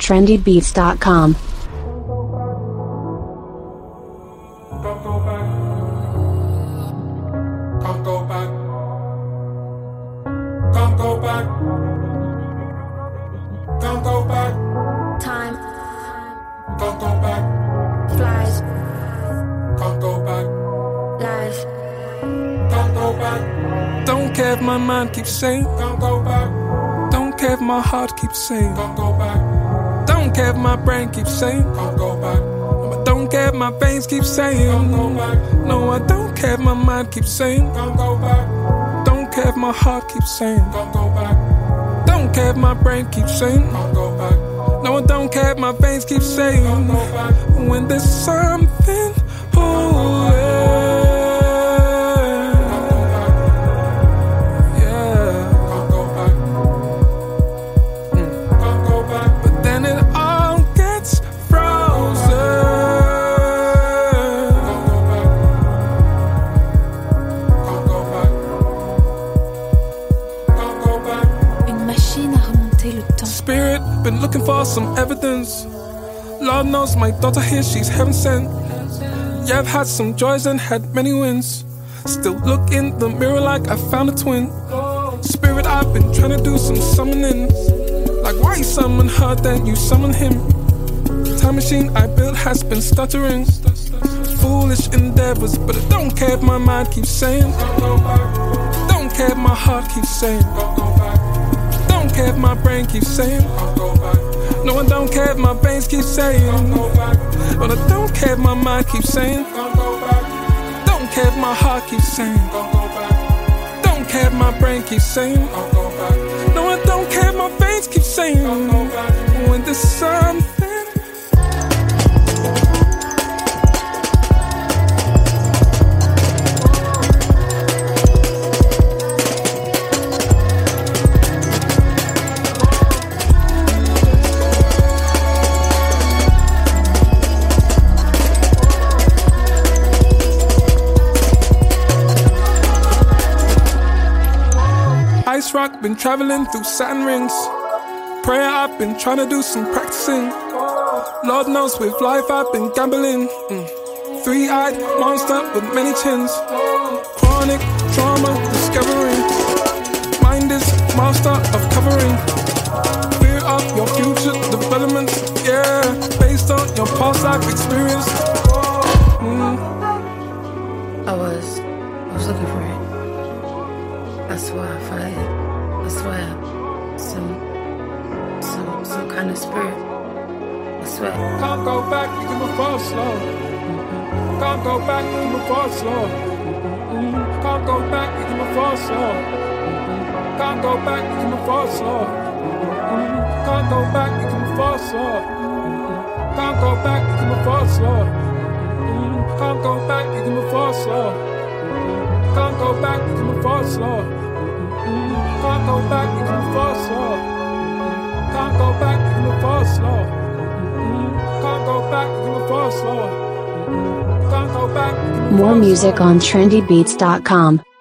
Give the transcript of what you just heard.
trendybeats.com. Don't care if my mind keeps saying, don't go back. Don't care if my heart keeps saying, don't go back. Don't care if my brain keeps saying, don't go back. But don't care if my veins keep saying, don't go back. No, I don't care if my mind keeps saying, don't go back. Don't care if my heart keeps saying, don't go back. Don't care if my brain keeps saying, don't go back. No, I don't care if my veins keep saying, don't go back. When there's something, ooh, been looking for some evidence. Lord knows my daughter here, she's heaven sent. Yeah, I've had some joys and had many wins. Still look in the mirror like I found a twin. Spirit, I've been trying to do some summoning. Like why you summon her, then you summon him. Time machine I built has been stuttering. Foolish endeavors, but I don't care if my mind keeps saying, don't care if my heart keeps saying, don't care if my brain keeps saying, no, I don't care if my veins keep saying, but I don't care if my mind keeps saying, don't care if my heart keeps saying, don't care if my brain keeps saying, no, I don't care if my veins keep saying, when there's something. Ice rock, been traveling through Saturn rings. Prayer, I've been trying to do some practicing. Lord knows with life I've been gambling. Three-eyed monster with many chins. Chronic trauma discovering. Mind is master of covering. Fear of your future developments. Yeah, based on your past life experience. I was looking for it. I swear I find it. I swear. Some kind of spirit. I swear. Can't go back, you can move forward slow. Can't go back, you can move forward slow. Can't go back, you can move forward slow. Can't go back, you can move forward slow. Can't go back, you can move forward slow. Can't go back, you can move forward slow. Can't go back, you can move forward slow. Can't go back, you can move forward slow. Can't go back, you can move forward slow. Can't go back, you can move forward slow. Can't go back, you can move forward slow. Can't go back. More music on trendybeats.com.